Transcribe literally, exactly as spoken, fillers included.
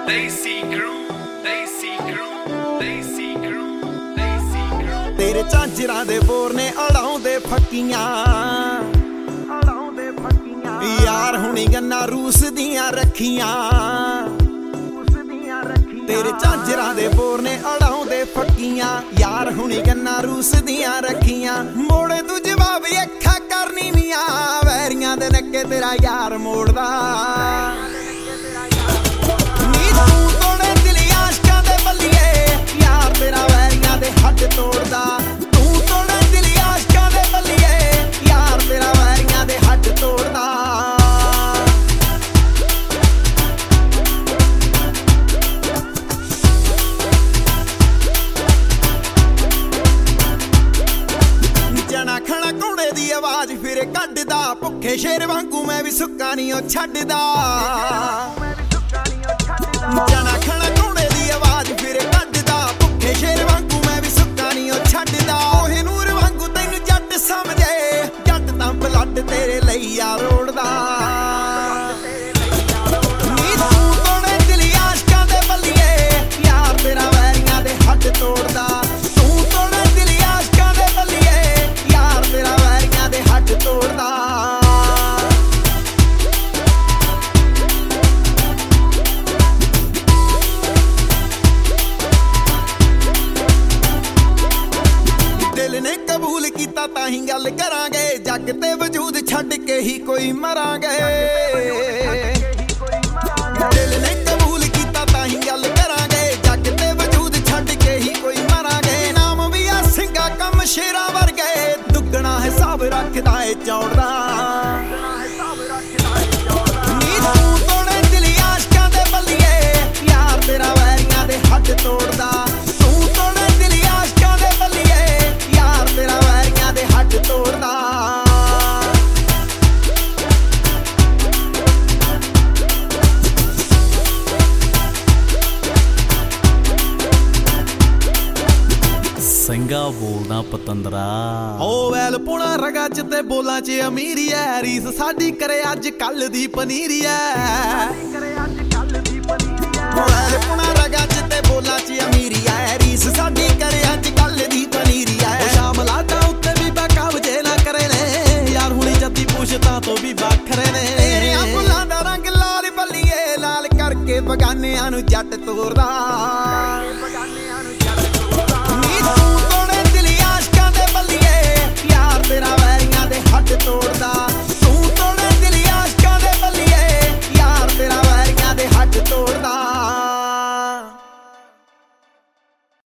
तेरे झांजरां दे बोर ने अड़ाउंदे फक्कियां यार हुणी गन्ना रूस दियां रखियां। तेरे झांजरां दे बोर ने अड़ाउंदे फक्कियां यार हुणी गन्ना रूस दियां रखियां। मोड़े तू जवाब अखा करनी मियां वैरियां दे नक्के तेरा यार मोड़दा। नी तू तोड़े दिल आशकां दे बल्लिए यार तेरा वैरियां दे हड्ड तोड़दा। तू तोड़े दिल आशकां दे बल्लिए यार तेरा वैरियां दे हड्ड तोड़दा। खड़ा घोड़े दी आवाज फिर कड्डदा भुखे शेर वांगू मैं भी सुक्का नहीं ओ छड्डदा। जना खड़ा घोड़े दी आवाज फिर कड्डदा भुखे शेर वांगू मैं भी सुक्का नहीं ओ छड्डदा। ओहे नूर वांगू तैनू जट समझे जट तां ब्लड तेरे ਲਈ आ रोड़दा। नी तू तोड़े दिल आशकां दे बल्लिए यार तेरा वैरियां दे हड्ड तोड़दा। तोड़दा दिल ने कबूल कीता ताही गल करांगे जग ते वजूद छड्ड के ही कोई मरांगे। दिल ने कबूल कीता ताही गल करांगे जग ते वजूद छड्ड के ही कोई मरांगे। नाम भी आ सिंगा कम शेरा वर्गे दुगना हिसाब रखदा है चौड़दा। नी तू तोड़े दिल आशकां दे बल्लिए यार तेरा वैरियां दे हड्ड तोड़दा। तू तोड़े दिल आशकां दे बल्लिए यार तेरा वैरियां दे हड्ड तोड़दा। ਸਿੰਘਾ ਬੋਲਦਾ ਪਤੰਦਰਾ ਓ ਵੈਲ ਪੁਣਾ ਰਗਾ ਚ ਤੇ ਬੋਲਾਂ ਚ ਅਮੀਰੀ ਐ ਰੀਸ ਸਾਡੀ ਕਰੇ ਅੱਜ ਕੱਲ ਦੀ ਪਨੀਰੀ ਐ। ਵੈਲ ਪੁਣਾ ਰਗਾ ਚ ਤੇ ਬੋਲਾਂ ਚ ਅਮੀਰੀ ਐ ਰੀਸ ਸਾਡੀ ਕਰੇ ਅੱਜ ਕੱਲ ਦੀ ਪਨੀਰੀ ਐ। ਸ਼ਾਮਲਾ ਤਾਂ ਉੱਤੇ ਵੀ ਬਕਾਵ ਜੇ ਨਾ ਕਰੇ ਨੇ ਯਾਰ ਹੁਣੀ ਜੱਦੀ ਪੁੱਛਤਾਂ ਤੋਂ ਵੀ ਵੱਖਰੇ ਨੇ। ਤੇਰੀਆਂ ਫੁੱਲਾਂ ਦਾ ਰੰਗ ਲਾਲ ਬੱਲੀਏ ਲਾਲ ਕਰਕੇ ਬਗਾਨਿਆਂ ਨੂੰ ਜੱਟ ਤੋਰਦਾ।